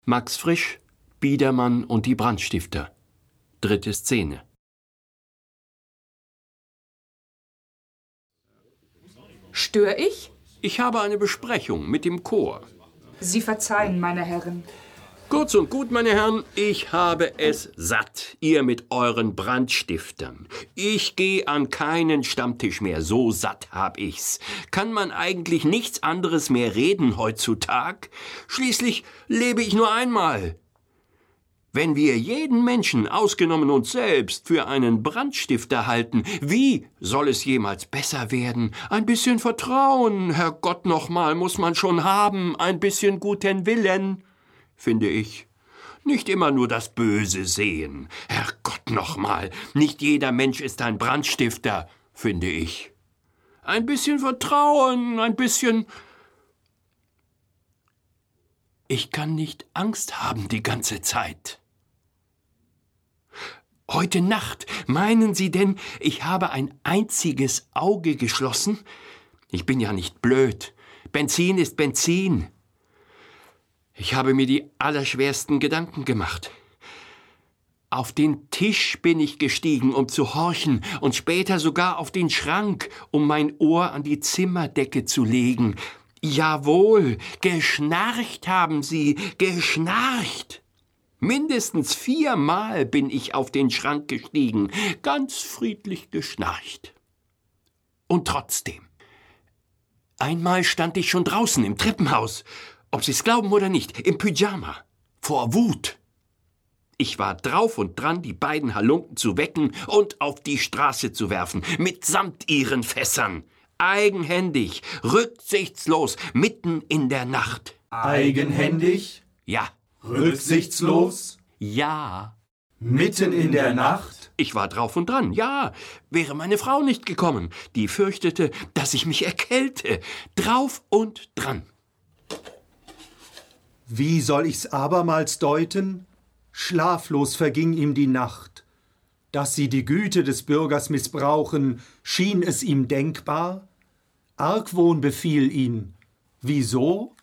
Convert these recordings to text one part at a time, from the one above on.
Max Frisch, Biedermann und die Brandstifter. 3. Szene. Störe ich? Ich habe eine Besprechung mit dem Chor. Sie verzeihen, meine Herren. Kurz und gut, meine Herren, ich habe es satt, ihr mit euren Brandstiftern. Ich gehe an keinen Stammtisch mehr, so satt hab ich's. Kann man eigentlich nichts anderes mehr reden heutzutage? Schließlich lebe ich nur einmal. Wenn wir jeden Menschen, ausgenommen uns selbst, für einen Brandstifter halten, wie soll es jemals besser werden? Ein bisschen Vertrauen, Herrgott nochmal, muss man schon haben, ein bisschen guten Willen, finde ich. Nicht immer nur das Böse sehen. Herrgott nochmal, nicht jeder Mensch ist ein Brandstifter, finde ich. Ein bisschen Vertrauen, ein bisschen... Ich kann nicht Angst haben die ganze Zeit. Heute Nacht, meinen Sie denn, ich habe ein einziges Auge geschlossen? Ich bin ja nicht blöd. Benzin ist Benzin. Ich habe mir die allerschwersten Gedanken gemacht. Auf den Tisch bin ich gestiegen, um zu horchen, und später sogar auf den Schrank, um mein Ohr an die Zimmerdecke zu legen. Jawohl, geschnarcht haben Sie, geschnarcht. Mindestens 4-mal bin ich auf den Schrank gestiegen, ganz friedlich geschnarcht. Und trotzdem. Einmal stand ich schon draußen im Treppenhaus, ob Sie's glauben oder nicht, im Pyjama, vor Wut. Ich war drauf und dran, die beiden Halunken zu wecken und auf die Straße zu werfen, mitsamt ihren Fässern. Eigenhändig, rücksichtslos, mitten in der Nacht. Eigenhändig? Ja. Rücksichtslos? Ja. Mitten in der Nacht? Ich war drauf und dran, ja. Wäre meine Frau nicht gekommen. Die fürchtete, dass ich mich erkälte. Drauf und dran. Wie soll ich's abermals deuten? Schlaflos verging ihm die Nacht. Dass sie die Güte des Bürgers missbrauchen, schien es ihm denkbar. Argwohn befiel ihn. Wieso?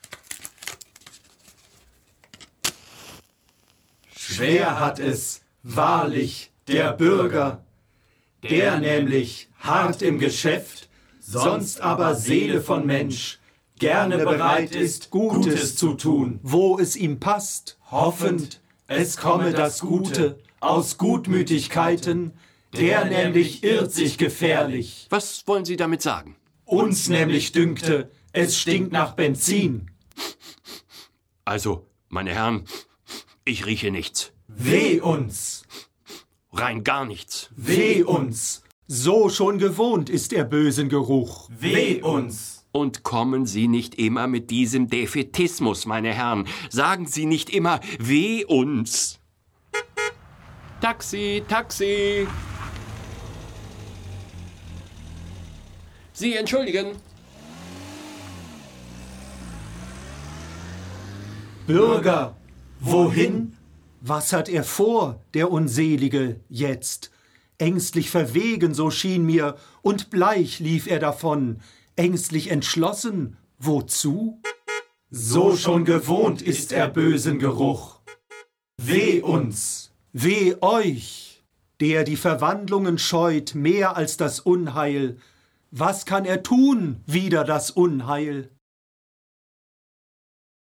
Schwer hat es, wahrlich, der Bürger, der nämlich hart im Geschäft, sonst aber Seele von Mensch, gerne bereit ist, Gutes zu tun, wo es ihm passt, hoffend, es komme das Gute aus Gutmütigkeiten, der nämlich irrt sich gefährlich. Was wollen Sie damit sagen? Uns nämlich dünkte, es stinkt nach Benzin. Also, meine Herren, ich rieche nichts. Weh uns! Rein gar nichts. Weh uns! So schon gewohnt ist er bösen Geruch. Weh uns! Und kommen Sie nicht immer mit diesem Defätismus, meine Herren. Sagen Sie nicht immer, weh uns. Taxi, Taxi. Sie entschuldigen. Bürger, wohin? Was hat er vor, der Unselige, jetzt? Ängstlich verwegen, so schien mir, und bleich lief er davon, ängstlich entschlossen, wozu? So schon gewohnt ist er bösen Geruch. Weh uns! Weh euch, der die Verwandlungen scheut mehr als das Unheil. Was kann er tun, wider das Unheil?